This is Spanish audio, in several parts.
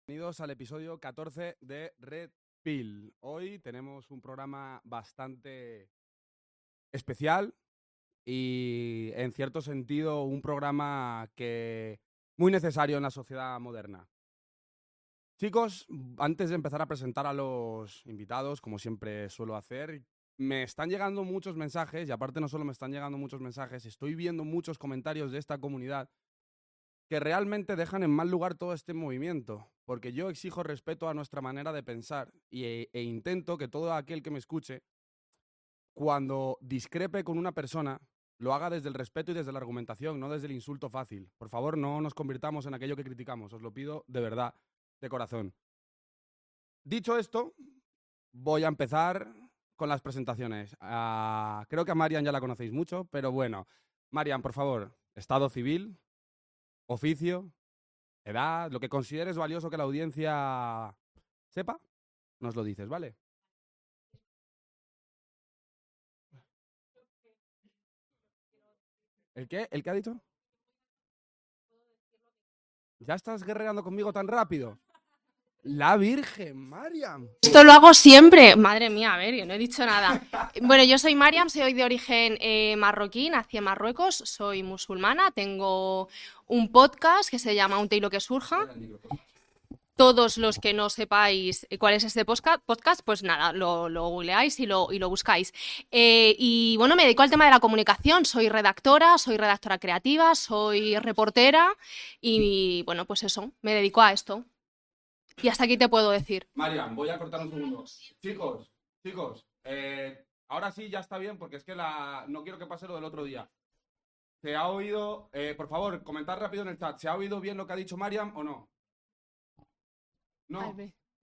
Bienvenidos al episodio 14 de Red Pill. Hoy tenemos un programa bastante especial y, en cierto sentido, un programa muy necesario en la sociedad moderna. Chicos, antes de empezar a presentar a los invitados, como siempre suelo hacer, me están llegando muchos mensajes, y aparte no solo me están llegando muchos mensajes, estoy viendo muchos comentarios de esta comunidad que realmente dejan en mal lugar todo este movimiento, porque yo exijo respeto a nuestra manera de pensar e intento que todo aquel que me escuche, cuando discrepe con una persona, lo haga desde el respeto y desde la argumentación, no desde el insulto fácil. Por favor, no nos convirtamos en aquello que criticamos, os lo pido de verdad, de corazón. Dicho esto, voy a empezar con las presentaciones. Creo que a Marian ya la conocéis mucho, pero bueno. Marian, por favor, estado civil, oficio, edad, lo que consideres valioso que la audiencia sepa, nos lo dices, ¿vale? ¿El qué? ¿El qué ha dicho? ¿Ya estás guerreando conmigo tan rápido? La Virgen, Mariam. Esto lo hago siempre. Madre mía, a ver, yo no he dicho nada. Bueno, yo soy Mariam, soy de origen marroquí, nací en Marruecos, soy musulmana, tengo un podcast que se llama Un té y lo que surja. Todos los que no sepáis cuál es este podcast, pues nada, lo googleáis y lo buscáis. Y bueno, me dedico al tema de la comunicación, soy redactora creativa, soy reportera y bueno, pues eso, me dedico a esto. Y hasta aquí te puedo decir. Mariam, voy a cortar un segundo. Chicos, ahora sí ya está bien, porque es que no quiero que pase lo del otro día. ¿Se ha oído? Por favor, comentad rápido en el chat. ¿Se ha oído bien lo que ha dicho Mariam o no? No.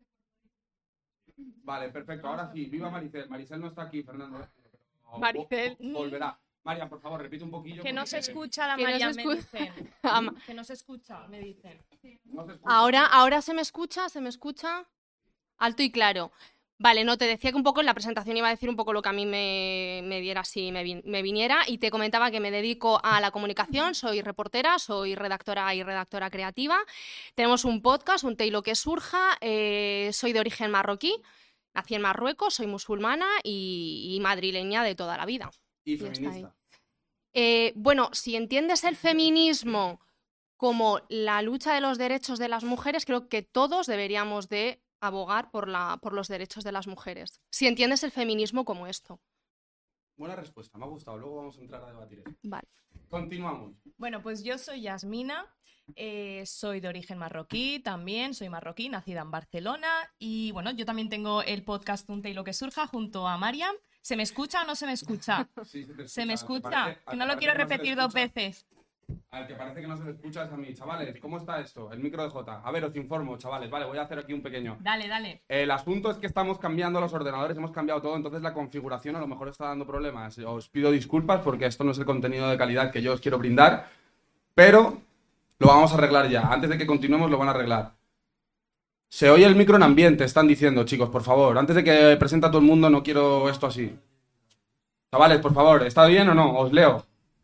Vale, perfecto. Ahora sí, viva Maricel. Maricel no está aquí, Fernando. Maricel. Volverá. Mariam, por favor, repite un poquillo. Que no se escucha la que no Mariam, se me escucha. dicen. Que no se escucha, me dicen. No se escucha. Ahora se me escucha alto y claro. Vale, no, te decía que un poco en la presentación iba a decir un poco lo que a mí me diera si me viniera, y te comentaba que me dedico a la comunicación, soy reportera, soy redactora creativa. Tenemos un podcast, Un té y lo que surja, soy de origen marroquí, nací en Marruecos, soy musulmana y madrileña de toda la vida. Y Ya está feminista. Bueno, si entiendes el feminismo como la lucha de los derechos de las mujeres, creo que todos deberíamos de abogar por los derechos de las mujeres. Si entiendes el feminismo como esto. Buena respuesta, me ha gustado. Luego vamos a entrar a debatir eso. Vale. Continuamos. Bueno, pues yo soy Yasmina, soy de origen marroquí también, soy marroquí, nacida en Barcelona y bueno, yo también tengo el podcast Un té y lo que surja junto a Mariam. ¿Se me escucha o no se me escucha? Sí, se te escucha. ¿Se me Al que escucha? parece- Que al no lo parece quiero que no se le repetir dos escucha- veces. Al que parece que no se le escucha es a mí. Chavales, ¿cómo está esto? El micro de Jota. A ver, os informo, chavales. Vale, voy a hacer aquí un pequeño. Dale. El asunto es que estamos cambiando los ordenadores, hemos cambiado todo, entonces la configuración a lo mejor está dando problemas. Os pido disculpas porque esto no es el contenido de calidad que yo os quiero brindar, pero lo vamos a arreglar ya. Antes de que continuemos lo van a arreglar. Se oye el micro en ambiente, están diciendo, chicos, por favor. Antes de que presente a todo el mundo, no quiero esto así. Chavales, por favor, ¿está bien o no? Os leo.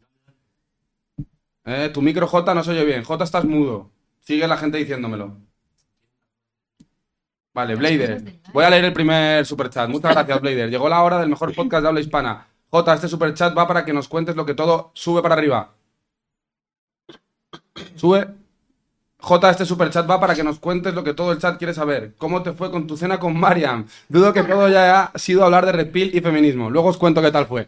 Tu micro, Jota, no se oye bien. Jota, estás mudo. Sigue la gente diciéndomelo. Vale, Blader. Voy a leer el primer superchat. Muchas gracias, Blader. Llegó la hora del mejor podcast de habla hispana. Jota, este superchat va para que nos cuentes lo que todo sube para arriba. Sube. Jota, este superchat va para que nos cuentes lo que todo el chat quiere saber. ¿Cómo te fue con tu cena con Mariam? Dudo que todo ya haya sido hablar de Red Pill y feminismo. Luego os cuento qué tal fue.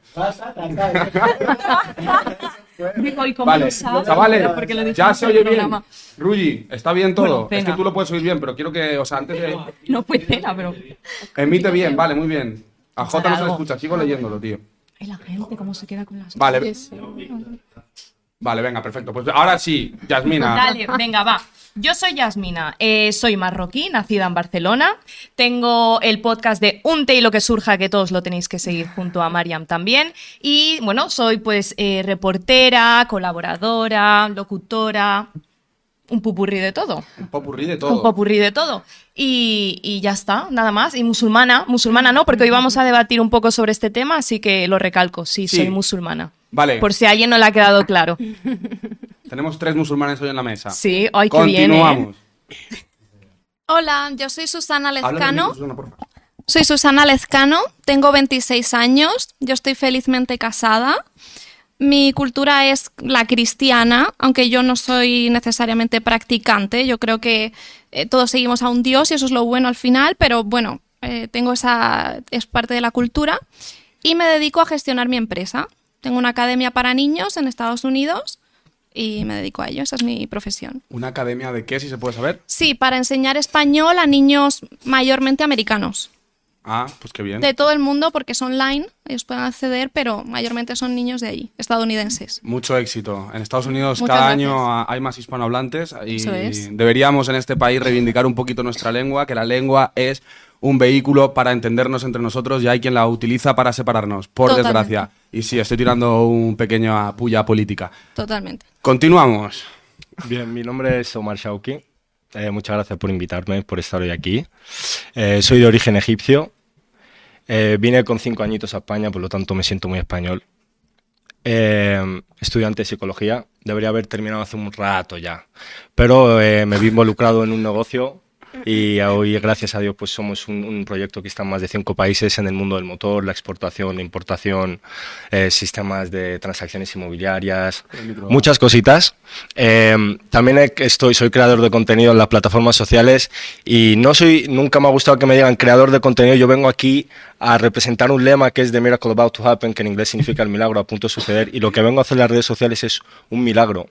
Digo, ¿y cómo Vale, lo sabes? chavales, Porque lo dijimos ya se en el oye bien. programa. Rugi, ¿está bien todo? Bueno, Es que venga. tú lo puedes oír bien, pero quiero que, o sea, antes de... No fue cena, pero... Emite bien, vale, muy bien. A Jota no se le Algo. escucha, sigo leyéndolo, tío. Ay, la gente, cómo se queda con las... Vale, vale, venga, perfecto. Pues ahora sí, Yasmina. Dale, venga, va. Yo soy Yasmina, soy marroquí, nacida en Barcelona. Tengo el podcast de Un té y lo que surja, que todos lo tenéis que seguir junto a Mariam también. Y bueno, soy pues reportera, colaboradora, locutora, un pupurrí de todo. Un popurrí de Un todo. popurrí de todo. Y ya está, nada más. Y musulmana no, porque hoy vamos a debatir un poco sobre este tema, así que lo recalco, sí, Sí. soy musulmana. Vale, Por si a alguien no le ha quedado claro. tenemos 3 musulmanes hoy en la mesa. Sí, ay, qué bien, ¿eh? Continuamos. Hola, yo soy Susana Háblale al Lezcano. micro, Susana, por favor. Soy Susana Lezcano, tengo 26 años, yo estoy felizmente casada. Mi cultura es la cristiana, aunque yo no soy necesariamente practicante. Yo creo que todos seguimos a un Dios y eso es lo bueno al final, pero bueno, es parte de la cultura. Y me dedico a gestionar mi empresa. Tengo una academia para niños en Estados Unidos y me dedico a ello, esa es mi profesión. ¿Una academia de qué, si se puede saber? Sí, para enseñar español a niños mayormente americanos. Ah, pues qué bien. De todo el mundo porque es online, ellos pueden acceder, pero mayormente son niños de allí, estadounidenses. Mucho éxito. En Estados Unidos Muchas cada gracias. año hay más hispanohablantes y Eso es. deberíamos en este país reivindicar un poquito nuestra lengua, que la lengua es un vehículo para entendernos entre nosotros y hay quien la utiliza para separarnos, por Totalmente. desgracia. Y sí, estoy tirando un pequeño puya política. Totalmente. Continuamos. Bien, mi nombre es Omar Shauki. Muchas gracias por invitarme, por estar hoy aquí. Soy de origen egipcio. Vine con 5 añitos a España, por lo tanto me siento muy español. Estudiante de psicología. Debería haber terminado hace un rato ya. Pero me vi involucrado en un negocio y hoy, gracias a Dios, pues somos un proyecto que está en más de 5 países en el mundo del motor, la exportación, la importación, sistemas de transacciones inmobiliarias, muchas cositas. También soy creador de contenido en las plataformas sociales y nunca me ha gustado que me digan creador de contenido. Yo vengo aquí a representar un lema que es The Miracle About to Happen, que en inglés significa el milagro a punto de suceder, y lo que vengo a hacer en las redes sociales es un milagro.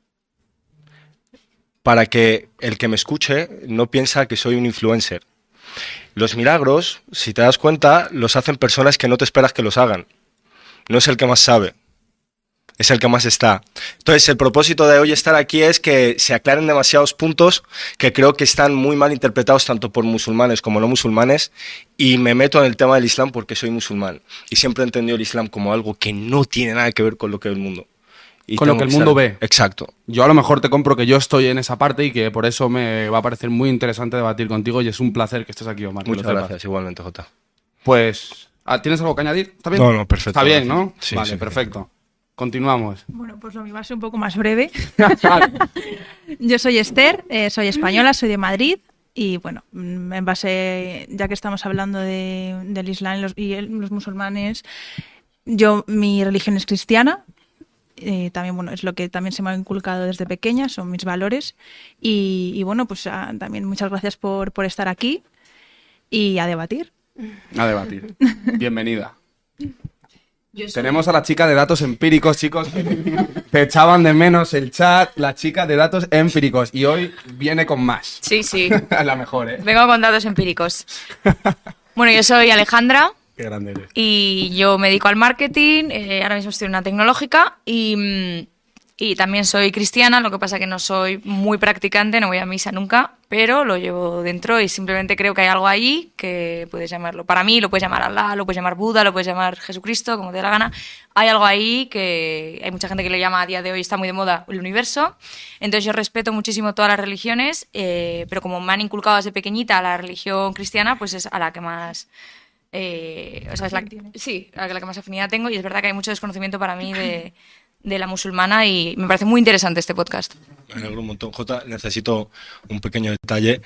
Para que el que me escuche no piensa que soy un influencer. Los milagros, si te das cuenta, los hacen personas que no te esperas que los hagan. No es el que más sabe, es el que más está. Entonces, el propósito de hoy estar aquí es que se aclaren demasiados puntos que creo que están muy mal interpretados tanto por musulmanes como no musulmanes, y me meto en el tema del Islam porque soy musulmán y siempre he entendido el Islam como algo que no tiene nada que ver con lo que ve el mundo. Y Con lo que el mundo ve. Exacto. Yo a lo mejor te compro que yo estoy en esa parte y que por eso me va a parecer muy interesante debatir contigo y es un placer que estés aquí, Omar. que Muchas lo sepas. gracias, igualmente, Jota. Pues, ¿tienes algo que añadir? ¿Está bien? No, perfecto. Está bien, ¿no? Sí, vale, sí. perfecto. Continuamos. Bueno, pues lo mío va a ser un poco más breve. Yo soy Esther, soy española, soy de Madrid y bueno, en base, ya que estamos hablando del Islam y los musulmanes, mi religión es cristiana. También, bueno, es lo que también se me ha inculcado desde pequeña, son mis valores y bueno, pues también muchas gracias por estar aquí y a debatir. A debatir. Bienvenida. Tenemos a la chica de datos empíricos, chicos. Te echaban de menos el chat, la chica de datos empíricos. Y hoy viene con más. Sí, sí. La mejor, ¿eh? Vengo con datos empíricos. Bueno, yo soy Alejandra Qué grande eres. y yo me dedico al marketing. Ahora mismo estoy en una tecnológica y también soy cristiana. Lo que pasa que no soy muy practicante, no voy a misa nunca, pero lo llevo dentro y simplemente creo que hay algo ahí que puedes llamarlo. Para mí lo puedes llamar Allah, lo puedes llamar Buda, lo puedes llamar Jesucristo, como te dé la gana. Hay algo ahí que hay mucha gente que le llama a día de hoy, está muy de moda, el universo. Entonces yo respeto muchísimo todas las religiones, pero como me han inculcado desde pequeñita la religión cristiana, pues es a la que más... o sea, es la que más afinidad tengo, y es verdad que hay mucho desconocimiento para mí de la musulmana y me parece muy interesante este podcast. Me alegro un montón. Jota, necesito un pequeño detalle.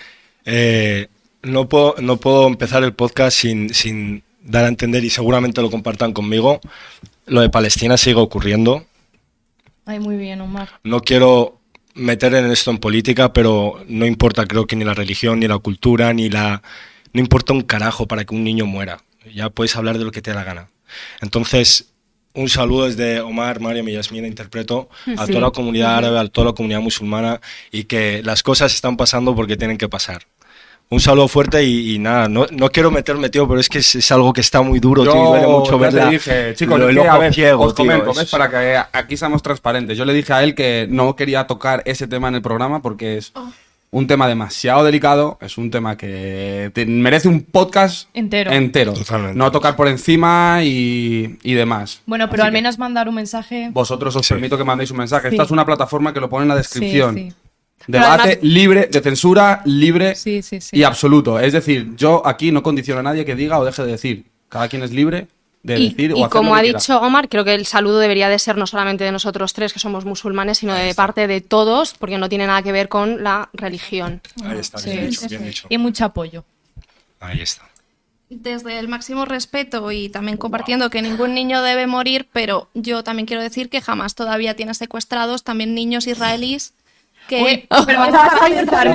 No puedo empezar el podcast sin dar a entender, y seguramente lo compartan conmigo, lo de Palestina sigue ocurriendo. Ay, muy bien, Omar. No quiero meter en esto en política, pero no importa, creo que ni la religión, ni la cultura, no importa un carajo para que un niño muera. Ya puedes hablar de lo que te dé la gana. Entonces, un saludo desde Omar, Mariam y Yasmina, interpreto, a toda la comunidad árabe, a toda la comunidad musulmana, y que las cosas están pasando porque tienen que pasar. Un saludo fuerte y nada, no quiero meterme, tío, pero es que es algo que está muy duro, tío, y duele mucho ya te verla. dije, chicos, el es que, a ojo ver, ciego, os tío, comento, es- ¿ves? Para que aquí seamos transparentes. Yo le dije a él que no quería tocar ese tema en el programa porque es un tema demasiado delicado, es un tema que merece un podcast Entero. Totalmente. No tocar por encima y demás. Bueno, pero Así al que menos mandar un mensaje. vosotros os Sí. permito que mandéis un mensaje. Sí. Esta es una plataforma que lo pone en la descripción. Sí, sí. Debate Pero además- libre, de censura libre Sí, sí, sí. y absoluto. Es decir, yo aquí no condiciono a nadie que diga o deje de decir. Cada quien es libre de decir o y hacer como lo que ha quiera. dicho Omar, creo que el saludo debería de ser no solamente de nosotros tres, que somos musulmanes, sino de parte de todos, porque no tiene nada que ver con la religión. Ahí está, Sí, bien dicho, sí, bien sí. dicho. Y mucho apoyo. Ahí está. Desde el máximo respeto y también compartiendo que ningún niño debe morir, pero yo también quiero decir que jamás todavía tiene secuestrados también niños israelíes que... Uy, pero vas a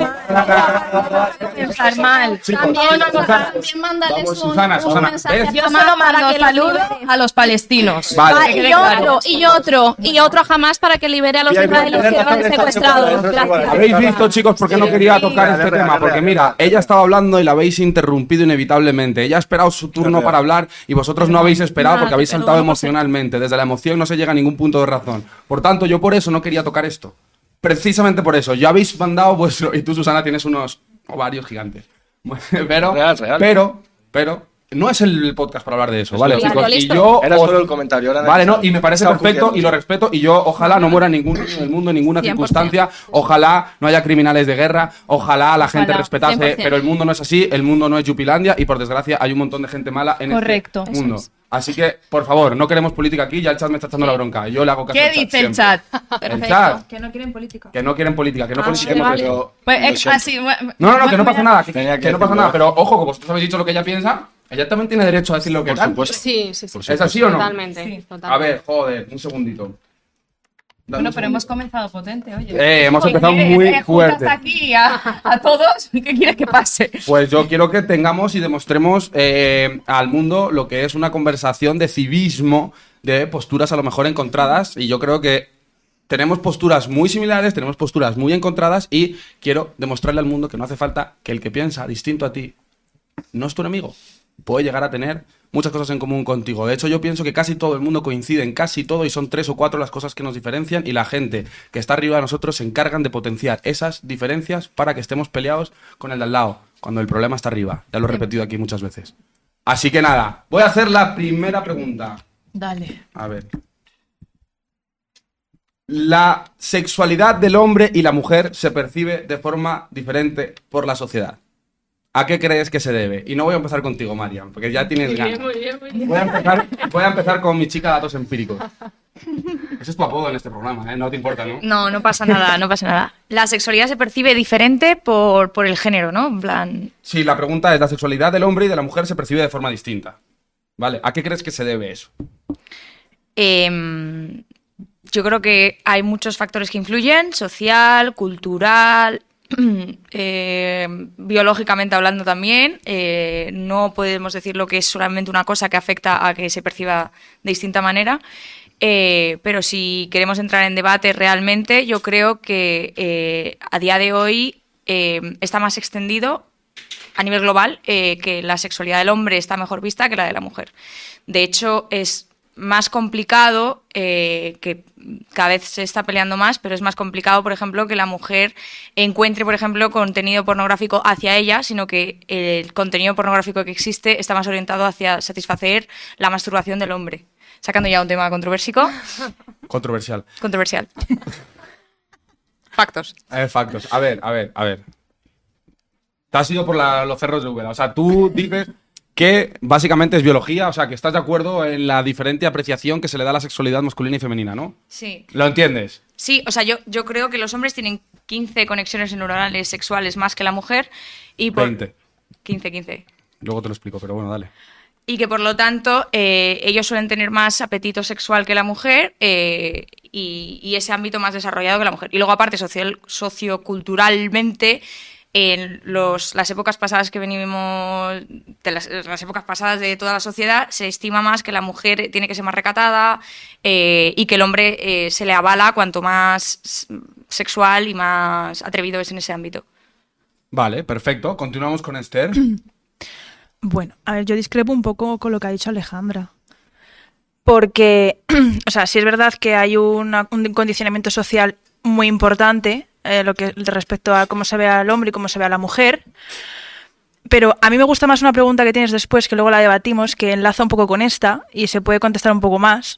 pensar mal. También mándales Vamos, Susana, un mensaje ¿ves? a Yo Hamas solo para mando que saludos libere. a los palestinos. Vale. Que quede claro. Y otro jamás para que libere a los israelíes que llevan secuestrados. Gracias. ¿Habéis visto, chicos, por qué no quería tocar este tema? Porque mira, ella estaba hablando y la habéis interrumpido inevitablemente. Ella ha esperado su turno para hablar y vosotros no habéis esperado porque habéis saltado emocionalmente. Desde la emoción no se llega a ningún punto de razón. Por tanto, yo por eso no quería tocar esto. Precisamente por eso. Ya habéis mandado vuestro... Y tú, Susana, tienes unos ovarios gigantes. Pero, Real. pero no es el podcast para hablar de eso, ¿vale, Listo, chicos? Y listo. yo Era os- solo el comentario. Ahora Vale, no, y me parece Estaba perfecto funcionando. y lo respeto y yo ojalá no muera ningún niño en el mundo en ninguna 100%. circunstancia, ojalá no haya criminales de guerra, ojalá la gente Ojalá, respetase, 100%. pero el mundo no es así, el mundo no es Yupilandia y por desgracia hay un montón de gente mala en Correcto. este mundo. Así que, por favor, no queremos política aquí, ya el chat me está echando la bronca, yo le hago caso ¿Qué al chat dice el siempre. chat? El chat, Que no quieren política. que no quieren política, que no Ah, politiquemos vale. esto. Pues, Lo siento. así, No, que no pasa nada, que Tenía que no pasa decirlo. nada, pero ojo, como vosotros habéis dicho lo que ella piensa, ella también tiene derecho a decir lo que Por tal. supuesto. Sí, sí, sí. ¿Es así o no? Totalmente. Sí. totalmente. A ver, joder, un segundito. Dame Bueno, un pero hemos segundito. comenzado potente, oye. Hemos Joder, empezado muy juntas fuerte. aquí a todos. ¿Qué quieres que pase? Pues yo quiero que tengamos y demostremos al mundo lo que es una conversación de civismo, de posturas a lo mejor encontradas, y yo creo que tenemos posturas muy similares, tenemos posturas muy encontradas, y quiero demostrarle al mundo que no hace falta que el que piensa distinto a ti no es tu enemigo. Puede llegar a tener muchas cosas en común contigo. De hecho, yo pienso que casi todo el mundo coincide en casi todo y son 3 o 4 las cosas que nos diferencian y la gente que está arriba de nosotros se encargan de potenciar esas diferencias para que estemos peleados con el de al lado, cuando el problema está arriba. Ya lo he repetido aquí muchas veces. Así que nada, voy a hacer la primera pregunta. Dale. A ver. La sexualidad del hombre y la mujer se percibe de forma diferente por la sociedad. ¿A qué crees que se debe? Y no voy a empezar contigo, Mariam, porque ya tienes ganas. Voy a empezar con mi chica datos empíricos. Ese es tu apodo en este programa, ¿eh? No te importa, ¿no? No, no pasa nada, no pasa nada. La sexualidad se percibe diferente por el género, ¿no? En plan, Sí, la pregunta es, la sexualidad del hombre y de la mujer se percibe de forma distinta. ¿Vale? ¿A qué crees que se debe eso? yo creo que hay muchos factores que influyen, social, cultural, biológicamente hablando también. No podemos decir lo que es solamente una cosa que afecta a que se perciba de distinta manera. Pero si queremos entrar en debate realmente, yo creo que a día de hoy está más extendido a nivel global que la sexualidad del hombre está mejor vista que la de la mujer. De hecho, es más complicado, que cada vez se está peleando más, pero es más complicado, por ejemplo, que la mujer encuentre, por ejemplo, contenido pornográfico hacia ella, sino que el contenido pornográfico que existe está más orientado hacia satisfacer la masturbación del hombre. Sacando ya un tema controversial. Controversial. Factos. Factos. A ver. Te has ido por los cerros de Úbeda. O sea, tú dices que básicamente es biología, o sea, que estás de acuerdo en la diferente apreciación que se le da a la sexualidad masculina y femenina, ¿no? Sí. ¿Lo entiendes? Sí, o sea, yo creo que los hombres tienen 15 conexiones neuronales sexuales más que la mujer y por 20. 15. Luego te lo explico, pero bueno, dale. Y que por lo tanto ellos suelen tener más apetito sexual que la mujer y ese ámbito más desarrollado que la mujer. Y luego aparte socioculturalmente en las épocas pasadas que venimos, de las épocas pasadas de toda la sociedad, se estima más que la mujer tiene que ser más recatada y que el hombre se le avala cuanto más sexual y más atrevido es en ese ámbito. Vale, perfecto. Continuamos con Esther. Bueno, a ver, yo discrepo un poco con lo que ha dicho Alejandra. Porque, o sea, sí es verdad que hay un condicionamiento social muy importante respecto a cómo se ve al hombre y cómo se ve a la mujer. Pero a mí me gusta más una pregunta que tienes después, que luego la debatimos, que enlaza un poco con esta y se puede contestar un poco más.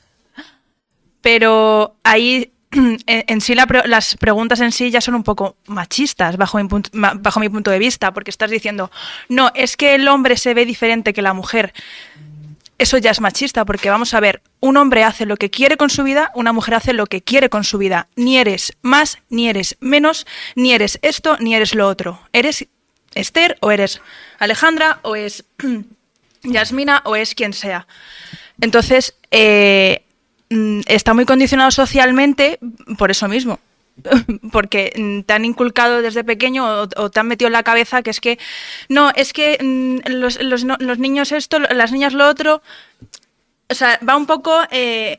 Pero ahí, en sí, las preguntas en sí ya son un poco machistas, bajo mi punto de vista, porque estás diciendo, no, es que el hombre se ve diferente que la mujer. eso ya es machista, porque vamos a ver, un hombre hace lo que quiere con su vida, una mujer hace lo que quiere con su vida. Ni eres más, ni eres menos, ni eres esto, ni eres lo otro. Eres Esther, o eres Alejandra, o es Yasmina, o es quien sea. Entonces, está muy condicionado socialmente por eso mismo. Porque te han inculcado desde pequeño o te han metido en la cabeza que es que no, es que los niños esto, las niñas lo otro. O sea, va un poco en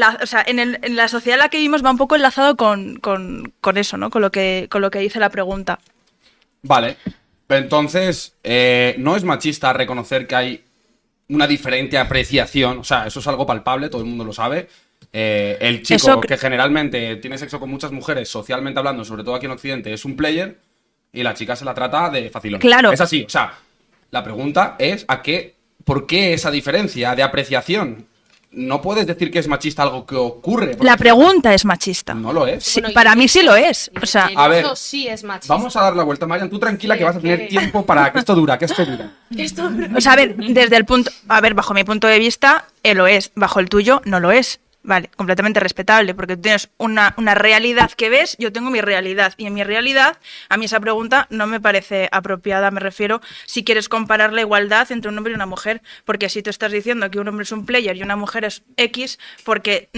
la sociedad en la que vivimos va un poco enlazado con eso, ¿no? Con lo que dice la pregunta. Vale, entonces no es machista reconocer que hay una diferente apreciación, o sea, eso es algo palpable, todo el mundo lo sabe. El chico Eso que generalmente tiene sexo con muchas mujeres, socialmente hablando, sobre todo aquí en Occidente, es un player y la chica se la trata de facilón. Claro. Es así, o sea, la pregunta es ¿por qué esa diferencia de apreciación? No puedes decir que es machista algo que ocurre. La pregunta es machista. No lo es. Sí, Bueno, para mí sí lo es. O sea, A ver, eso sí es machista. Vamos a dar la vuelta, Marian. Tú tranquila, Sí, que vas a tener que- tiempo para que esto dura, o sea, a ver, bajo mi punto de vista, lo es. Bajo el tuyo, no lo es. Vale, completamente respetable, porque tú tienes una realidad que ves, yo tengo mi realidad. Y en mi realidad, a mí esa pregunta no me parece apropiada. Me refiero si quieres comparar la igualdad entre un hombre y una mujer. Porque si tú estás diciendo que un hombre es un player y una mujer es X, porque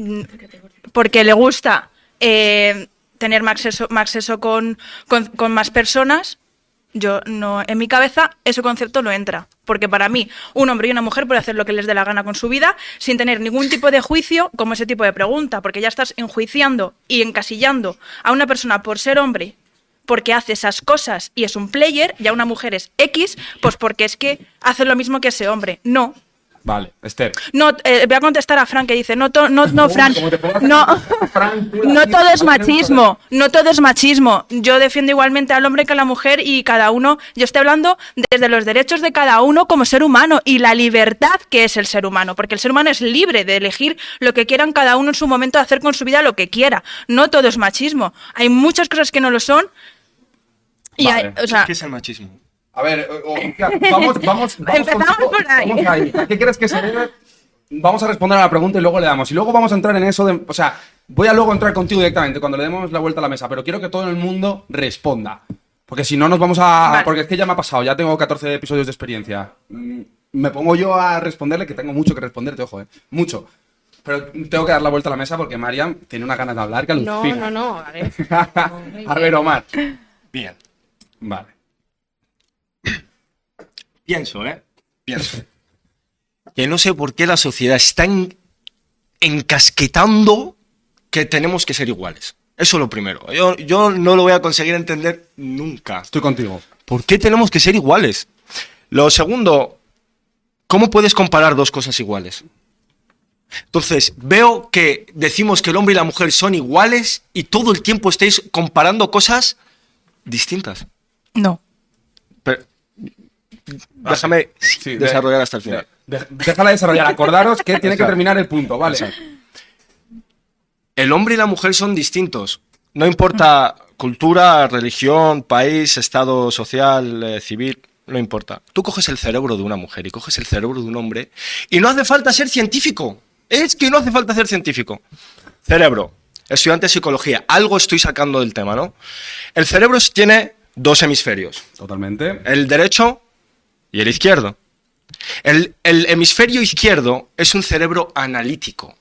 le gusta tener más acceso con más personas. Yo no, en mi cabeza ese concepto no entra, porque para mí un hombre y una mujer pueden hacer lo que les dé la gana con su vida sin tener ningún tipo de juicio como ese tipo de pregunta, porque ya estás enjuiciando y encasillando a una persona por ser hombre, porque hace esas cosas y es un player, y a una mujer es X, pues porque es que hace lo mismo que ese hombre. No. Vale, Esther. No, voy a contestar a Fran que dice, no, Fran, Como te pongas no, Fran, tú no aquí todo vas es a tener un machismo, no todo es machismo. Yo defiendo igualmente al hombre que a la mujer y cada uno, yo estoy hablando desde los derechos de cada uno como ser humano y la libertad que es el ser humano, porque el ser humano es libre de elegir lo que quieran cada uno en su momento, de hacer con su vida lo que quiera. No todo es machismo, hay muchas cosas que no lo son. Y Vale. o sea, ¿Qué es el machismo? A ver, vamos Empezamos por ahí. Vamos ahí. ¿A qué crees que se debe? Vamos a responder a la pregunta y luego le damos. Y luego vamos a entrar en eso de... O sea, voy a luego entrar contigo directamente cuando le demos la vuelta a la mesa, pero quiero que todo el mundo responda. Porque si no nos vamos a... Vale. Porque es que ya me ha pasado, ya tengo 14 episodios de experiencia. Me pongo yo a responderle, que tengo mucho que responderte, ojo, mucho. Pero tengo que dar la vuelta a la mesa porque Mariam tiene una ganas de hablar que alucina. No, a ver. A ver, Omar. Bien. Vale. Pienso. Que no sé por qué la sociedad está encasquetando que tenemos que ser iguales. Eso es lo primero. Yo no lo voy a conseguir entender nunca. Estoy contigo. ¿Por qué tenemos que ser iguales? Lo segundo, ¿cómo puedes comparar dos cosas iguales? Entonces, veo que decimos que el hombre y la mujer son iguales y todo el tiempo estáis comparando cosas distintas. no. Pero, déjame Sí, desarrollar hasta el final. Déjala desarrollar. Acordaros que tiene que terminar el punto, ¿vale? El hombre y la mujer son distintos. No importa cultura, religión, país, estado social, civil, no importa. Tú coges el cerebro de una mujer y coges el cerebro de un hombre y no hace falta ser científico. Es que no hace falta ser científico. Cerebro, estudiante de psicología, algo estoy sacando del tema, ¿no? El cerebro tiene dos hemisferios, Totalmente. el derecho y el izquierdo. El hemisferio izquierdo es un cerebro analítico.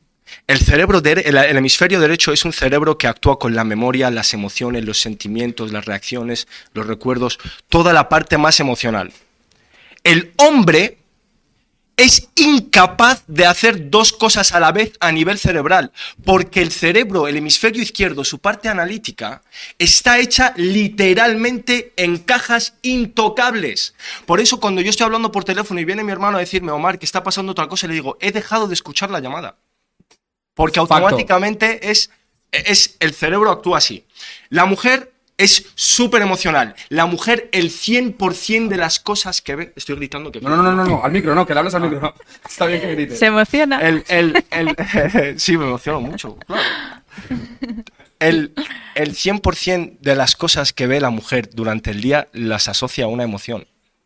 El hemisferio derecho es un cerebro que actúa con la memoria, las emociones, los sentimientos, las reacciones, los recuerdos, toda la parte más emocional. El hombre es incapaz de hacer dos cosas a la vez a nivel cerebral, porque el cerebro, el hemisferio izquierdo, su parte analítica, está hecha literalmente en cajas intocables. Por eso cuando yo estoy hablando por teléfono y viene mi hermano a decirme, Omar, que está pasando otra cosa, le digo, he dejado de escuchar la llamada. Porque Facto. automáticamente el cerebro actúa así. La mujer es súper emocional. La mujer, el 100% de las cosas que ve... Estoy gritando que... No, al micro, no, que le hables al micro. Está bien que grites. Se emociona. Sí, me emociono mucho, claro. El 100% de las cosas que ve la mujer durante el día las asocia a una emoción.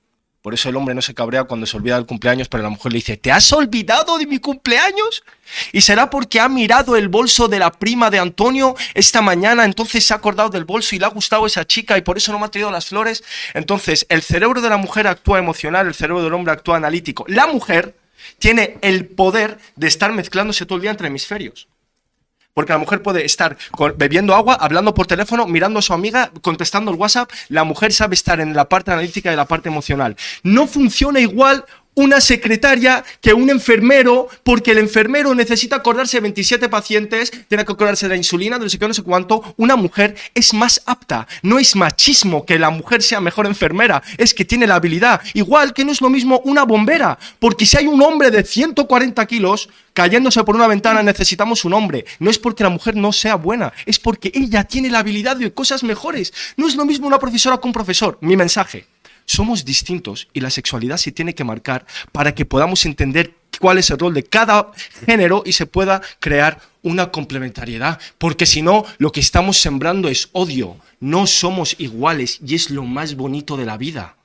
Por eso el hombre no se cabrea cuando se olvida del cumpleaños, pero la mujer le dice, ¿te has olvidado de mi cumpleaños? ¿Y será porque ha mirado el bolso de la prima de Antonio esta mañana, entonces se ha acordado del bolso y le ha gustado esa chica y por eso no me ha traído las flores? Entonces, el cerebro de la mujer actúa emocional, el cerebro del hombre actúa analítico. La mujer tiene el poder de estar mezclándose todo el día entre hemisferios. Porque la mujer puede estar bebiendo agua, hablando por teléfono, mirando a su amiga, contestando el WhatsApp. La mujer sabe estar en la parte analítica y la parte emocional. No funciona igual una secretaria que un enfermero, porque el enfermero necesita acordarse de 27 pacientes, tiene que acordarse de la insulina, de no sé qué, no sé cuánto. Una mujer es más apta. No es machismo que la mujer sea mejor enfermera, es que tiene la habilidad. Igual que no es lo mismo una bombera, porque si hay un hombre de 140 kilos cayéndose por una ventana, necesitamos un hombre. No es porque la mujer no sea buena, es porque ella tiene la habilidad de cosas mejores. No es lo mismo una profesora que un profesor. Mi mensaje: somos distintos y la sexualidad se tiene que marcar para que podamos entender cuál es el rol de cada género y se pueda crear una complementariedad, porque si no, lo que estamos sembrando es odio. No somos iguales y es lo más bonito de la vida.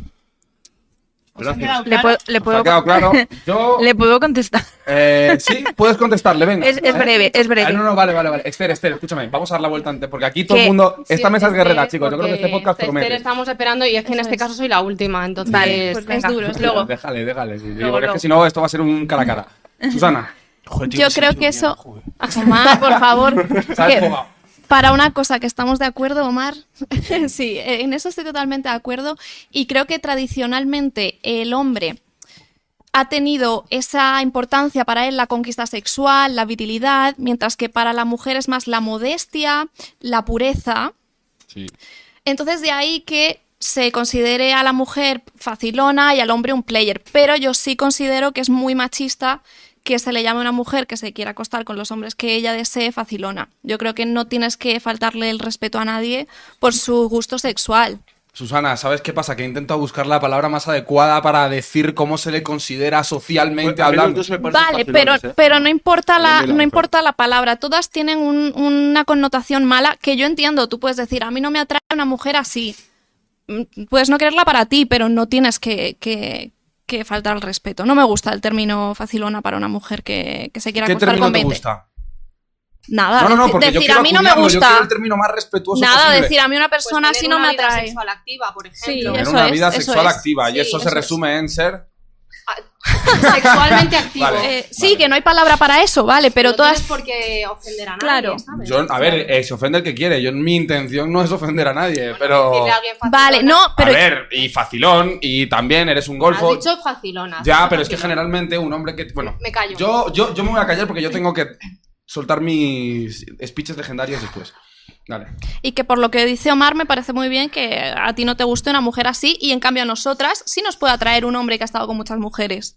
Gracias. ¿Le puedo ¿Ha quedado claro? Yo... ¿Le puedo contestar? Sí, puedes contestarle, venga. Es breve, es breve. No, vale. Esther, escúchame, vamos a dar la vuelta antes, porque aquí todo el ¿Qué? mundo... Esta mesa es guerrera, Porque chicos, yo creo que este podcast promete. Esther estamos esperando y es que en este caso soy la última, entonces Vale, pues es venga. duro, es luego. Déjale. Sí, Luego, porque es luego. que si no, esto va a ser un cara a cara. Susana, Yo creo que eso... Omar, por favor. ¿sabes que cómo? para una cosa que estamos de acuerdo, Omar, sí, en eso estoy totalmente de acuerdo. Y creo que tradicionalmente el hombre ha tenido esa importancia para él, la conquista sexual, la virilidad, mientras que para la mujer es más la modestia, la pureza. Sí. Entonces de ahí que se considere a la mujer facilona y al hombre un player. Pero yo sí considero que es muy machista que se le llame a una mujer que se quiera acostar con los hombres que ella desee facilona. Yo creo que no tienes que faltarle el respeto a nadie por su gusto sexual. Susana, ¿sabes qué pasa? Que he intentado buscar la palabra más adecuada para decir cómo se le considera socialmente hablando. Vale, pero no importa la palabra. Todas tienen una connotación mala que yo entiendo. Tú puedes decir, a mí no me atrae una mujer así. Puedes no quererla para ti, pero no tienes que faltar al respeto. No me gusta el término facilona para una mujer que se quiera ¿Qué acostar término con te 20. gusta? Nada, No, porque yo decir quiero a mí no me acuñarlo, yo gusta. quiero el término más respetuoso Nada, posible. decir a mí una persona Pues así tener no me una vida atrae. sexual activa, por ejemplo. Sí, Tener eso una es, vida eso sexual es. activa, y Sí, eso se eso es. resume en ser... Sexualmente activo. Vale. Sí, que no hay palabra para eso, vale, pero no todas... tienes por qué ofender a nadie, Claro. ¿sabes? Yo, a ver, se ofende el que quiere. Mi intención no es ofender a nadie, pero... Decirle a alguien facilona. Vale, no, pero... A ver, y facilón, y también eres un golfo. Has dicho facilona. has Ya, dicho pero es que facilona. generalmente un hombre que... Bueno, Me callo. Yo me voy a callar porque yo tengo que soltar mis speeches legendarios después. Dale. Y que por lo que dice Omar me parece muy bien que a ti no te guste una mujer así y en cambio a nosotras sí nos puede atraer un hombre que ha estado con muchas mujeres.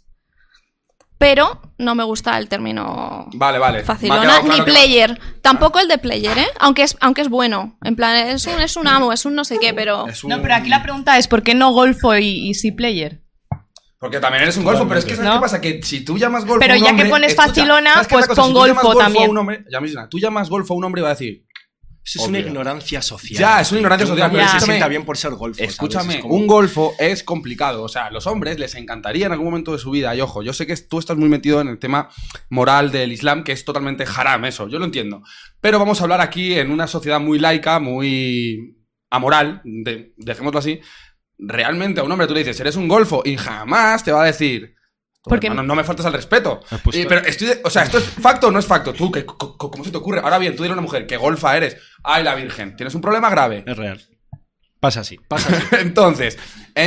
Pero no me gusta el término Vale. Me ha facilona quedado ni claro que- player. Tampoco el de player, ¿eh? Aunque es bueno. En plan, es un amo, es un no sé qué, pero... Es un- No, pero aquí la pregunta es ¿por qué no golfo y sí player? Porque también eres un golfo, pero es que ¿sabes ¿No? qué pasa? Que si tú llamas golfo Pero a un ya hombre... que pones escucha, facilona, ¿sabes qué es la pues cosa? pon Si tú llamas golfo a también. un hombre, ya misma, tú llamas golfo a un hombre y va a decir... Eso es una Obvio. ignorancia social. Ya, es una ignorancia social, pero pero se escúchame, sienta bien por ser golfo. ¿sabes? Escúchame, Es como- un golfo es complicado. O sea, a los hombres les encantaría en algún momento de su vida. Y ojo, yo sé que tú estás muy metido en el tema moral del Islam, que es totalmente haram eso, yo lo entiendo. Pero vamos a hablar aquí en una sociedad muy laica, muy amoral, dejémoslo así. Realmente a un hombre tú le dices, eres un golfo, y jamás te va a decir... Porque- Hermano, no me faltas al respeto. Pues Pero o sea, ¿esto es facto o no es facto? Tú, ¿cómo se te ocurre? Ahora bien, tú dile a una mujer que golfa eres. Ay, la virgen. Tienes un problema grave. Es real. Pasa así. Entonces,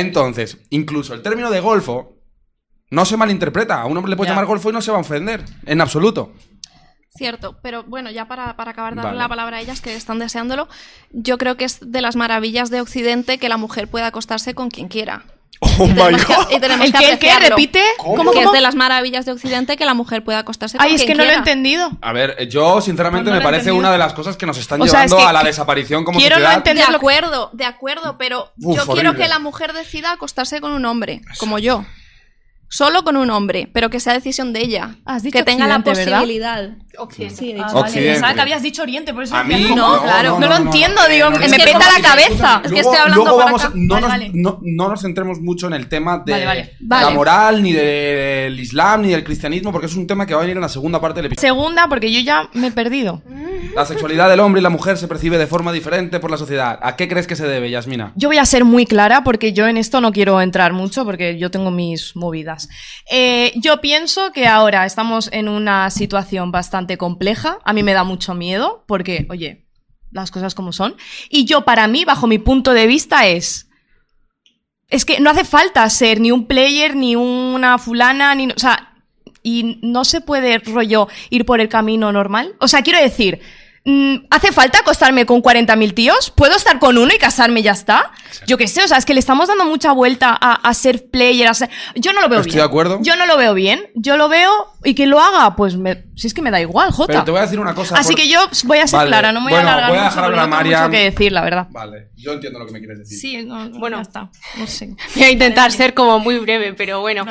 incluso el término de golfo no se malinterpreta. A un hombre le puedes Ya. llamar golfo y no se va a ofender. En absoluto. Cierto, pero bueno, ya para acabar de darle Vale. la palabra a ellas que están deseándolo, yo creo que es de las maravillas de Occidente que la mujer pueda acostarse con quien quiera. Oh Y my tenemos god. que- y tenemos ¿El que qué? ¿El qué? apreciarlo. ¿Repite? ¿Cómo que es de las maravillas de Occidente que la mujer pueda acostarse con Ay, es quien que no lo he quiera? entendido. A ver, yo sinceramente No lo me he parece entendido. una de las cosas que nos están O sea, llevando es que a la desaparición como quiero no sociedad. entender- De acuerdo, pero Uf, yo quiero horrible. que la mujer decida acostarse con un hombre, como yo. solo con un hombre, pero que sea decisión de ella. Has dicho que tenga la Occidente, ¿verdad? posibilidad. Occidente. Sí, he dicho. Vale. Occidente. Pensaba que habías dicho Oriente, por eso A decía, mí, no, claro, no lo entiendo, digo, Es me que peta como- la cabeza. Es que estoy hablando luego por vamos acá. no, Vale. no nos centremos mucho en el tema de Vale. la moral, ni del Islam, ni del cristianismo, porque es un tema que va a venir en la segunda parte del episodio. Segunda, porque yo ya me he perdido. La sexualidad del hombre y la mujer se percibe de forma diferente por la sociedad. ¿A qué crees que se debe, Yasmina? Yo voy a ser muy clara porque yo en esto no quiero entrar mucho porque yo tengo mis movidas. Yo pienso que ahora estamos en una situación bastante compleja. A mí me da mucho miedo porque, oye, las cosas como son. Y yo, para mí, bajo mi punto de vista, es que no hace falta ser ni un player, ni una fulana, ni... O sea, y no se puede, rollo, ir por el camino normal. O sea, quiero decir... ¿Hace falta acostarme con 40.000 tíos? ¿Puedo estar con uno y casarme y ya está? Exacto. Yo qué sé, o sea, es que le estamos dando mucha vuelta a ser player, a ser... Yo no lo veo bien. Estoy de acuerdo. Yo no lo veo bien. Yo lo veo y que lo haga, pues si es que me da igual, Jota. Pero te voy a decir una cosa. Así que yo voy a ser Vale. clara, no me voy a Bueno, alargar voy a mucho dejar porque hablar no a tengo mucho Mariam. que decir, la verdad. Vale, yo entiendo lo que me quieres decir. Sí, no, Bueno. ya está. No sé. Voy a intentar ser como muy breve, pero bueno.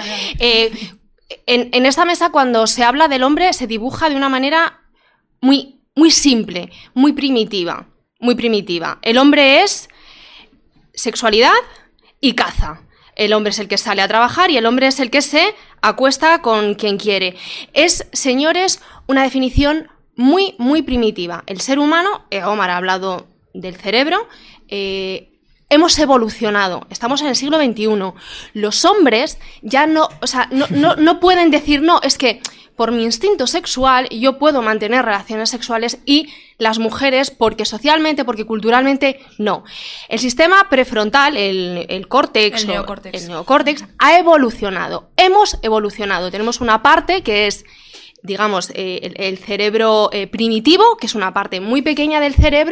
En esta mesa, cuando se habla del hombre, se dibuja de una manera muy simple, muy primitiva. Muy primitiva. El hombre es sexualidad y caza. El hombre es el que sale a trabajar y el hombre es el que se acuesta con quien quiere. Es, señores, una definición muy primitiva. El ser humano, Omar ha hablado del cerebro, hemos evolucionado, estamos en el siglo XXI. Los hombres ya no, o sea, no pueden decir, no, es que por mi instinto sexual yo puedo mantener relaciones sexuales y las mujeres, porque socialmente, porque culturalmente, no. El sistema prefrontal, el córtex, El neocórtex. el neocórtex, ha evolucionado. Hemos evolucionado. Tenemos una parte que es, digamos, el cerebro primitivo, que es una parte muy pequeña del cerebro,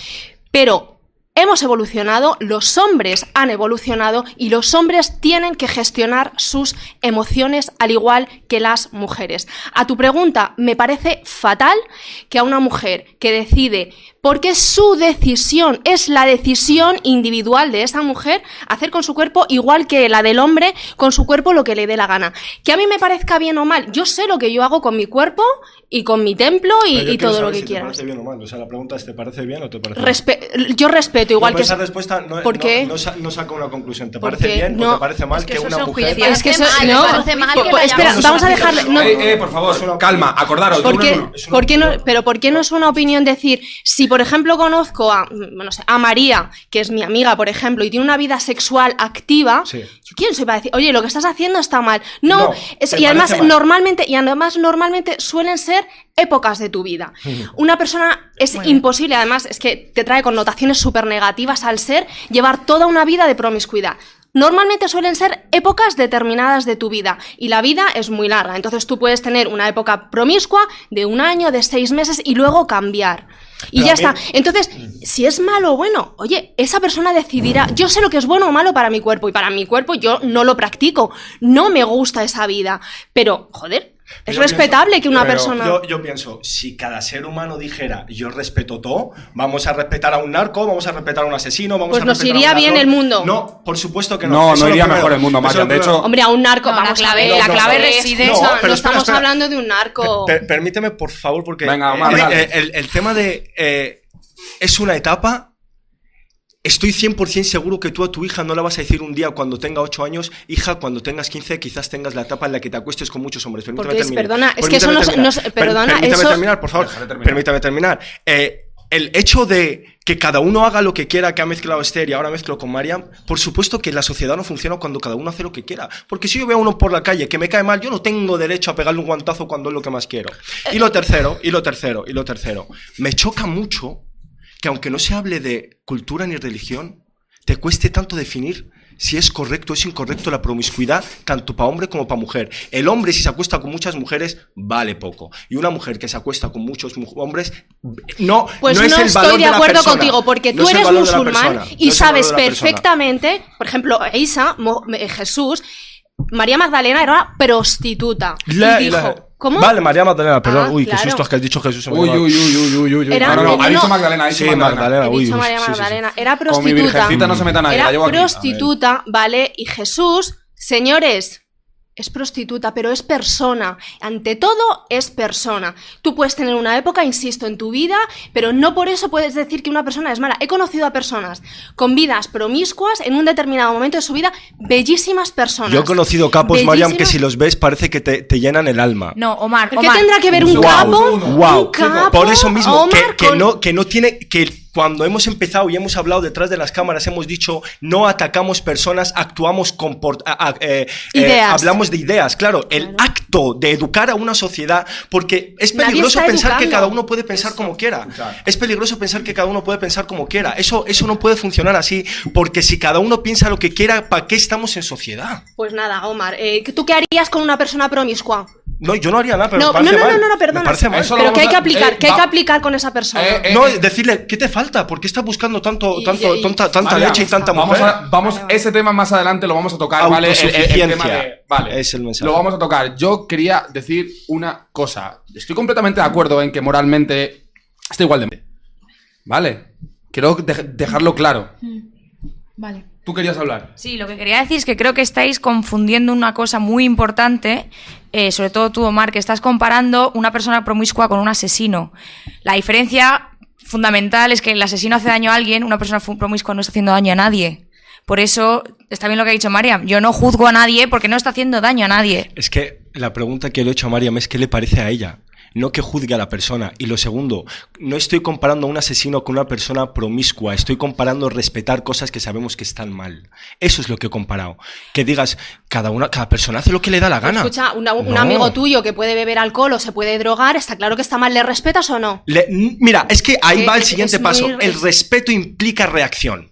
pero hemos evolucionado, los hombres han evolucionado y los hombres tienen que gestionar sus emociones al igual que las mujeres. A tu pregunta, me parece fatal que a una mujer que decide, porque es su decisión, es la decisión individual de esa mujer, hacer con su cuerpo igual que la del hombre, con su cuerpo lo que le dé la gana. Que a mí me parezca bien o mal, yo sé lo que yo hago con mi cuerpo y con mi templo y todo lo que quieras. ¿Te parece bien o mal? O sea, la pregunta es, ¿te parece bien o te parece mal? Yo respeto igual No, que... esa respuesta no, ¿Por qué? no saca una conclusión. ¿Te ¿Por parece qué? bien No. o te parece mal Es que que eso una es un mujer... juicio. Es que eso, mal, no, me parece mal que espera, vayamos vamos a dejarle... No, por favor, calma, acordaros. ¿Por uno qué, en uno. ¿por qué no, pero ¿por qué no es una opinión decir, si por ejemplo conozco a, no sé, a María, que es mi amiga, por ejemplo, y tiene una vida sexual activa, Sí. ¿quién soy para decir, oye, lo que estás haciendo está mal? No, No, y te además parece mal. normalmente suelen ser épocas de tu vida. Una persona es imposible, además, es que te trae connotaciones súper negativas al ser llevar toda una vida de promiscuidad. Normalmente suelen ser épocas determinadas de tu vida y la vida es muy larga. Entonces tú puedes tener una época promiscua de 1 año, de 6 meses y luego cambiar. Y Pero ya a mí- está. Entonces, si es malo o bueno, oye, esa persona decidirá. Yo sé lo que es bueno o malo para mi cuerpo y para mi cuerpo yo no lo practico. No me gusta esa vida. Pero, joder, es Yo respetable pienso- que una pero persona... Yo pienso, si cada ser humano dijera, yo respeto todo, vamos a respetar a un narco, vamos a respetar a un asesino, vamos Pues a nos respetar iría a un bien ladrón. el mundo. No, por supuesto que no. No, Eso no es lo iría primero. mejor el mundo, Eso es Mariam. lo De primero. hecho, Hombre, a un narco, No, la vamos a clave- ver. la clave joder, reside- no, No, no pero estamos espera. hablando de un narco. Permíteme, por favor, porque Venga, Omar, dale. el tema de... es una etapa... Estoy 100% seguro que tú a tu hija no la vas a decir un día cuando tenga 8 años, hija, cuando tengas 15 quizás tengas la etapa en la que te acuestes con muchos hombres. Permíteme Porque es- terminar. perdona, es que eso no Permíteme no terminar. perdona, Permíteme eso... terminar, por favor. Déjale terminar. Permítame terminar. El hecho de que cada uno haga lo que quiera, que ha mezclado Esther y ahora mezclo con Mariam, por supuesto que la sociedad no funciona cuando cada uno hace lo que quiera. Porque si yo veo a uno por la calle que me cae mal, yo no tengo derecho a pegarle un guantazo cuando es lo que más quiero. Y lo tercero, me choca mucho que aunque no se hable de cultura ni religión, te cueste tanto definir si es correcto o es incorrecto la promiscuidad, tanto para hombre como para mujer. El hombre, si se acuesta con muchas mujeres, vale poco. Y una mujer que se acuesta con muchos hombres, no, Pues no es no el valor estoy de la acuerdo persona. contigo, porque No tú es el eres valor de la musulmán persona. y No es el valor sabes de la persona. perfectamente, por ejemplo, Isa, Jesús, María Magdalena era una prostituta. La- y dijo, la- ¿cómo? Vale, María Magdalena, perdón. Ah, Uy, claro. qué susto que has dicho Jesús. se me Uy, llama. uy, uy, uy, uy, uy. Era- No, no, ha no, dicho no. Magdalena, ha dicho Sí, Magdalena. He Uy, dicho uy, María sí, sí, sí. Magdalena. Era Con mi prostituta. virgencita no se meta nadie, la Era llevo aquí. prostituta, ¿vale? Y Jesús, señores, Es prostituta, pero es persona. Ante todo, es persona. Tú puedes tener una época, insisto, en tu vida, pero no por eso puedes decir que una persona es mala. He conocido a personas con vidas promiscuas en un determinado momento de su vida, bellísimas personas. Yo he conocido capos, Mariam, que si los ves parece que te llenan el alma. No, Omar, ¿Qué tendrá que ver un capo? Un capo. Por eso mismo, Omar, que no tiene... que cuando hemos empezado y hemos hablado detrás de las cámaras, hemos dicho, no atacamos personas, actuamos ideas. Hablamos de ideas, claro, el acto de educar a una sociedad, porque es peligroso pensar que cada uno puede pensar como quiera. Claro. Es peligroso pensar que cada uno puede pensar como quiera. Eso no puede funcionar así, porque si cada uno piensa lo que quiera, ¿para qué estamos en sociedad? Pues nada, Omar, ¿tú qué harías con una persona promiscua? No, yo no haría nada, pero no, me parece mal. No, perdona. Me parece mal. Pero ¿qué hay que aplicar? ¿Qué hay que aplicar con esa persona? No, decirle, ¿qué te falta? ¿Por qué estás buscando tanta María, leche y tanta mujer? Vamos, ese tema más adelante lo vamos a tocar, ¿vale? El tema vale, es el mensaje. Lo vamos a tocar. Yo quería decir una cosa. Estoy completamente de acuerdo en que moralmente está igual de... ¿Vale? Quiero dejarlo claro. Vale. ¿Tú querías hablar? Sí, lo que quería decir es que creo que estáis confundiendo una cosa muy importante, sobre todo tú, Omar, que estás comparando una persona promiscua con un asesino. La diferencia fundamental es que el asesino hace daño a alguien, una persona promiscua no está haciendo daño a nadie. Por eso, está bien lo que ha dicho Mariam, yo no juzgo a nadie porque no está haciendo daño a nadie. Es que la pregunta que le he hecho a Mariam es ¿qué le parece a ella? No que juzgue a la persona. Y lo segundo, no estoy comparando a un asesino con una persona promiscua, estoy comparando respetar cosas que sabemos que están mal. Eso es lo que he comparado. Que digas, cada persona hace lo que le da la gana. Escucha, un amigo tuyo que puede beber alcohol o se puede drogar, está claro que está mal, ¿le respetas o no? Mira, es que ahí va el siguiente paso. El respeto implica reacción.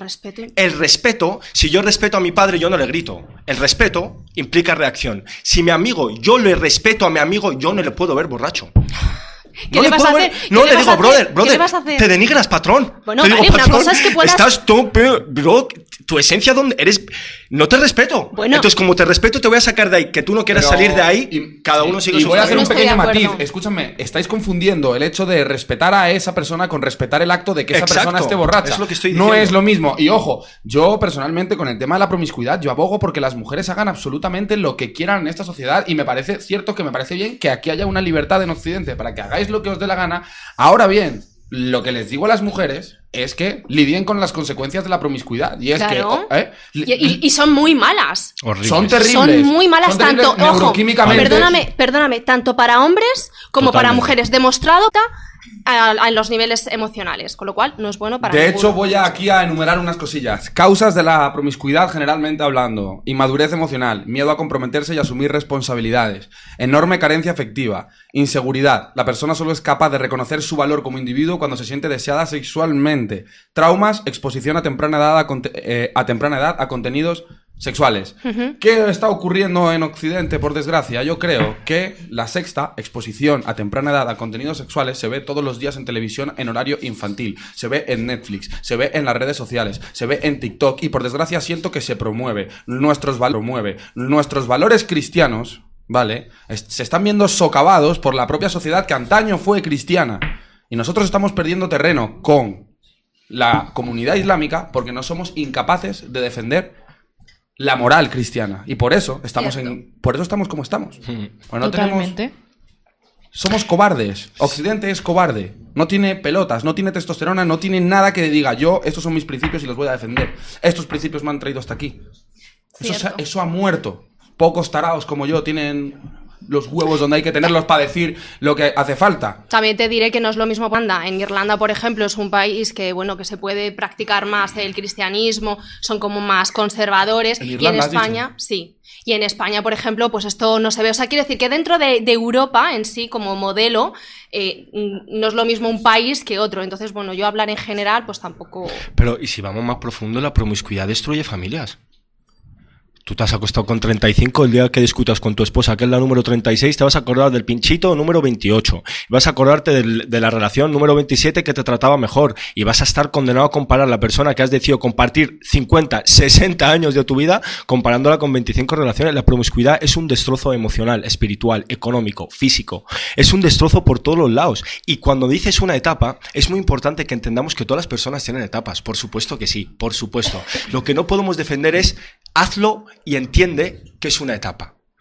El respeto, si yo respeto a mi padre, yo no le grito. El respeto implica reacción. Si mi amigo, yo le respeto a mi amigo, yo no le puedo ver borracho. ¿Qué le vas a hacer? No, le digo, brother, te denigras, patrón. Bueno, te digo, vale, patrón, una cosa es que puedas... Estás tú, bro, tu esencia, ¿dónde eres? No te respeto. Bueno. Entonces, como te respeto, te voy a sacar de ahí. Que tú no quieras salir de ahí, cada uno sigue su voy a hacer un estoy pequeño de acuerdo. matiz. Escúchame, estáis confundiendo el hecho de respetar a esa persona con respetar el acto de que esa persona esté borracha. Es lo que estoy diciendo. No es lo mismo. Y ojo, yo personalmente con el tema de la promiscuidad, yo abogo porque las mujeres hagan absolutamente lo que quieran en esta sociedad y me parece cierto que me parece bien que aquí haya una libertad en Occidente para que hagáis lo que os dé la gana. Ahora bien, lo que les digo a las mujeres es que lidien con las consecuencias de la promiscuidad. Y es claro. que... Y son muy malas. Horribles. Son terribles. Son muy malas, tanto, ojo, neuroquímicamente. perdóname, tanto para hombres como para Totalmente. mujeres, demostrado en los niveles emocionales, con lo cual no es bueno para De ninguno. hecho, voy aquí a enumerar unas cosillas. Causas de la promiscuidad generalmente hablando. Inmadurez emocional, miedo a comprometerse y asumir responsabilidades, enorme carencia afectiva, inseguridad. La persona solo es capaz de reconocer su valor como individuo cuando se siente deseada sexualmente. Traumas, exposición a temprana edad a contenidos sexuales. ¿Qué está ocurriendo en Occidente, por desgracia? Yo creo que la sexta, exposición a temprana edad a contenidos sexuales, se ve todos los días en televisión en horario infantil, se ve en Netflix, se ve en las redes sociales, se ve en TikTok y por desgracia siento que se promueve. Nuestros valores cristianos, ¿vale? Se están viendo socavados por la propia sociedad que antaño fue cristiana. Y nosotros estamos perdiendo terreno con la comunidad islámica porque no somos incapaces de defender la moral cristiana. Y por eso estamos como estamos. Bueno, Totalmente. Somos cobardes. Occidente es cobarde. No tiene pelotas, no tiene testosterona, no tiene nada que diga yo, estos son mis principios y los voy a defender. Estos principios me han traído hasta aquí. Eso ha muerto. Pocos taraos como yo tienen los huevos donde hay que tenerlos para decir lo que hace falta. También te diré que no es lo mismo Irlanda. En Irlanda, por ejemplo, es un país que, bueno, que se puede practicar más el cristianismo, son como más conservadores. ¿En y en Irlanda, has España, dicho? sí. Y en España, por ejemplo, pues esto no se ve. O sea, quiero decir que dentro de Europa en sí, como modelo, no es lo mismo un país que otro. Entonces, bueno, yo hablar en general, pues tampoco... Pero, y si vamos más profundo, la promiscuidad destruye familias. Tú te has acostado con 35, el día que discutas con tu esposa, que es la número 36, te vas a acordar del pinchito número 28. Vas a acordarte de la relación número 27 que te trataba mejor. Y vas a estar condenado a comparar la persona que has decidido compartir 50, 60 años de tu vida, comparándola con 25 relaciones. La promiscuidad es un destrozo emocional, espiritual, económico, físico. Es un destrozo por todos los lados. Y cuando dices una etapa, es muy importante que entendamos que todas las personas tienen etapas. Por supuesto que sí, por supuesto. Lo que no podemos defender es hazlo y entiende que es una etapa.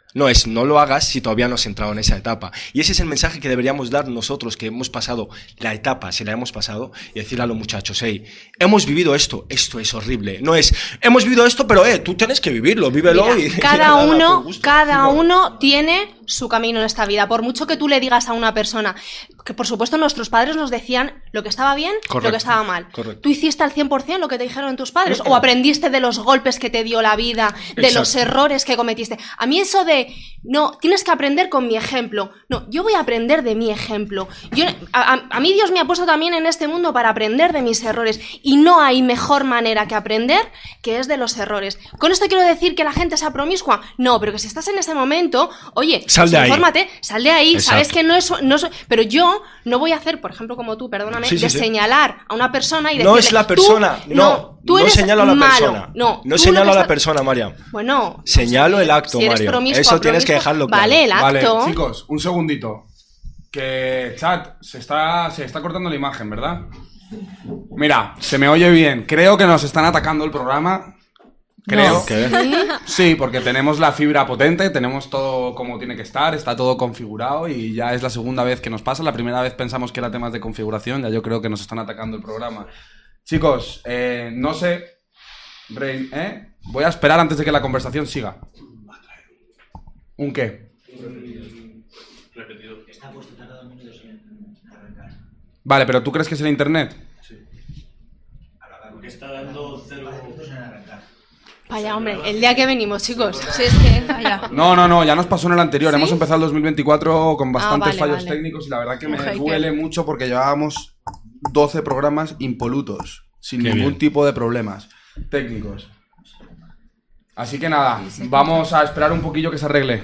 No es no lo hagas si todavía no has entrado en esa etapa. Y ese es el mensaje que deberíamos dar nosotros, que hemos pasado la etapa, si la hemos pasado, y decirle a los muchachos, hey, hemos vivido esto es horrible. No es, hemos vivido esto, pero tú tienes que vivirlo, vívelo. Mira, y cada uno tiene su camino en esta vida. Por mucho que tú le digas a una persona, que por supuesto nuestros padres nos decían lo que estaba bien, lo que estaba mal. Correcto. ¿Tú hiciste al 100% lo que te dijeron tus padres? ¿O aprendiste de los golpes que te dio la vida, de los errores que cometiste? A mí eso de, no, tienes que aprender con mi ejemplo. No, yo voy a aprender de mi ejemplo. A mí Dios me ha puesto también en este mundo para aprender de mis errores. Y no hay mejor manera que aprender que es de los errores. ¿Con esto quiero decir que la gente sea promiscua? No, pero que si estás en ese momento, oye, sal de ahí. Infórmate, sal de ahí. Exacto. Sabes que no es... Pero yo no voy a hacer, por ejemplo, como tú, perdóname, señalar a una persona y decirle... No es la persona, tú eres señalo a la malo. persona. No señalo a la persona, Mariam. Bueno... Señalo el acto, si eres Mario. promiscua, Eso tienes que dejarlo claro. Vale, el acto. Vale, chicos, un segundito. Que, chat, se está cortando la imagen, ¿verdad? Mira, se me oye bien. Creo que nos están atacando el programa. Creo. No. ¿Qué? Sí, porque tenemos la fibra potente, tenemos todo como tiene que estar, está todo configurado y ya es la segunda vez que nos pasa. La primera vez pensamos que era temas de configuración, ya yo creo que nos están atacando el programa. Chicos, no sé... Voy a esperar antes de que la conversación siga. ¿Un qué? Está puesto tarda 2 minutos en arrancar. Vale, pero ¿tú crees que es el internet? Sí. Porque está dando 0 minutos en arrancar. Vaya, hombre, el día que venimos, chicos. Sí, es que... Vaya. No, ya nos pasó en el anterior. ¿Sí? Hemos empezado el 2024 con bastantes fallos vale. técnicos y la verdad que me duele mucho porque llevábamos 12 programas impolutos, sin ningún tipo de problemas técnicos. Así que nada, vamos a esperar un poquillo que se arregle.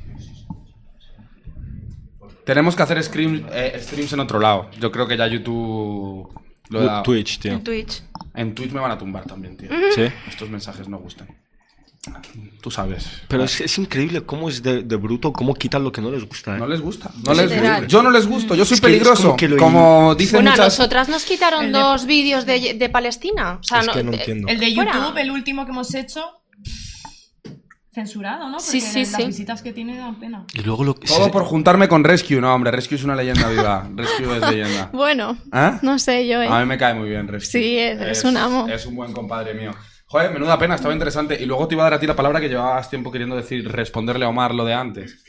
Tenemos que hacer streams en otro lado. Yo creo que ya YouTube... Twitch, tío. En Twitch. En Twitch me van a tumbar también, tío. ¿Sí? Estos mensajes no gustan. Tú sabes. Pero es increíble cómo es de bruto, cómo quitan lo que no les gusta. No les gusta. Literal. Yo no les gusto, yo soy Es que peligroso. es como dicen Bueno, a muchas... nosotras nos quitaron 2 vídeos de Palestina. O sea, Es que no entiendo. El de fuera. YouTube, el último que hemos hecho, censurado, ¿no? Porque Sí. las visitas que tiene dan pena. Y luego Todo por juntarme con Rescue. No, hombre, Rescue es una leyenda viva. Rescue es leyenda. Bueno, ¿Eh? no sé yo, A mí me cae muy bien Rescue. Sí, es un amo. Es un buen compadre mío. Joder, menuda pena, estaba interesante. Y luego te iba a dar a ti la palabra que llevabas tiempo queriendo decir, responderle a Omar lo de antes.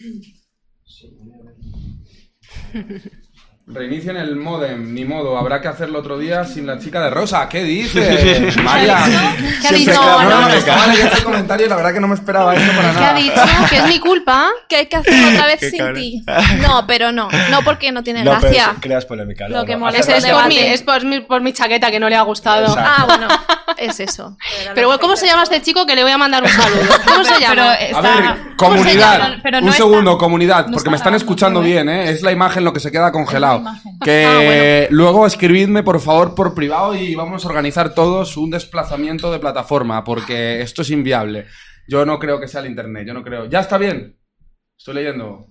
Reinicien el modem, ni modo, habrá que hacerlo otro día sin la chica de Rosa. ¿Qué dices? María. ¿Qué ha dicho? No, estaba leyendo el comentario y la verdad que no me esperaba eso para ¿Qué nada. ha dicho? Que es mi culpa. Que hay que hacerlo otra vez Qué sin cabrón. ti. No, pero no porque no tiene No, pero gracia. creas polémica. Lo que Es, molesta es el por mi, debate. es por mi chaqueta que no le ha gustado. Exacto. Ah, bueno, es eso. Pero bueno, ¿cómo se llama este chico? Que le voy a mandar un saludo. ¿Cómo se llama? Pero A está... ver, ¿Cómo se comunidad, llama? Pero no un está- segundo, comunidad, no porque está me están grabando, escuchando creo, bien, ¿eh? Es la imagen lo que se queda congelado. imagen. Que luego escribidme, por favor, por privado y vamos a organizar todos un desplazamiento de plataforma, porque esto es inviable. Yo no creo que sea el internet, yo no creo. ¿Ya está bien? Estoy leyendo.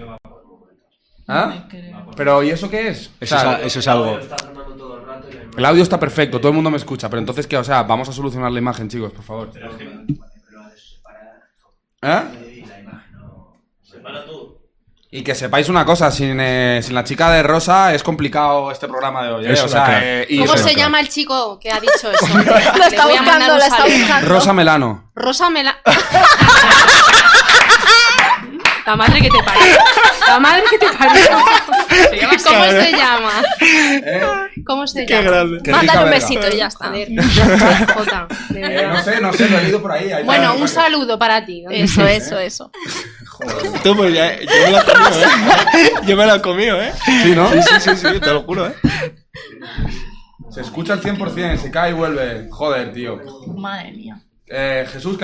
¿Ah? Pero, ¿y eso qué es? O sea, Eso es algo. el audio está perfecto, todo el mundo me escucha, pero entonces, ¿qué? O sea, vamos a solucionar la imagen, chicos, por favor. ¿Eh? Y que sepáis una cosa, sin la chica de Rosa es complicado este programa de hoy. Eso O sea, no creo. y ¿Cómo eso se no llama el chico que ha dicho eso? Lo está buscando, lo está buscando. Rosa Melano. Rosa Mela... La madre que te parió. La madre que te parió. ¿Cómo se llama? ¿Cómo se llama? grande. Qué Mándale rica un verga. besito y ya está. Joder. Jota, de verdad. No sé, lo he leído por ahí. Bueno, un saludo para ti. Eso. Toma, yo me la he comido, ¿eh? Yo me la he comido, ¿eh? Sí, ¿no? Sí, te lo juro, ¿eh? Se escucha al 100%, se cae y vuelve. Joder, tío. Madre mía. Jesús,